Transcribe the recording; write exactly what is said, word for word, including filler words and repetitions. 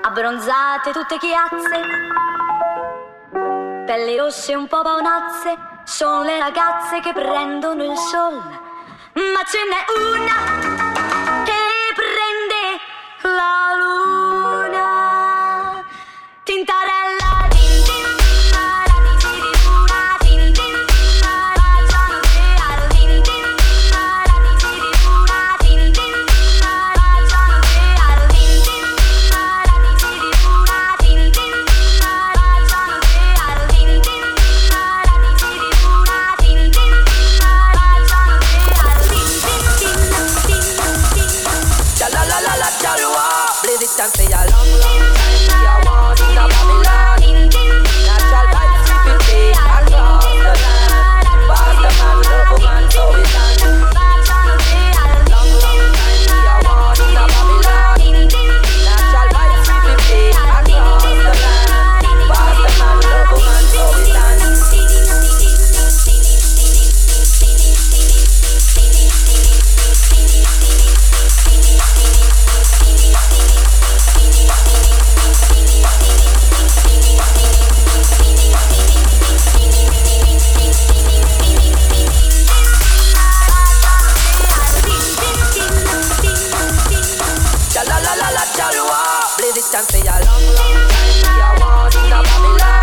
abbronzate tutte chiazze, pelli rosse un po' paonazze, sono le ragazze che prendono il sol, ma ce n'è una che prende la luna. Tintarella din din la di si di luna, din din baciano te al din din la di si di luna, din din baciano te al din din la di si di luna, din din baciano te al din din la di si di luna, din din baciano te al din din din din. Cha la la la la chalwa, blaze it and say a long long time we are one in a Babylon. Natural vibes sweeping play across the land. Pass the man, love woman, so we done. Long long time we are one in a Babylon. Natural vibes sweeping play across the land. Pass the man, love woman, so we done. Cha la la la la chalwa, blaze it and say a long long time we are one in a Babylon.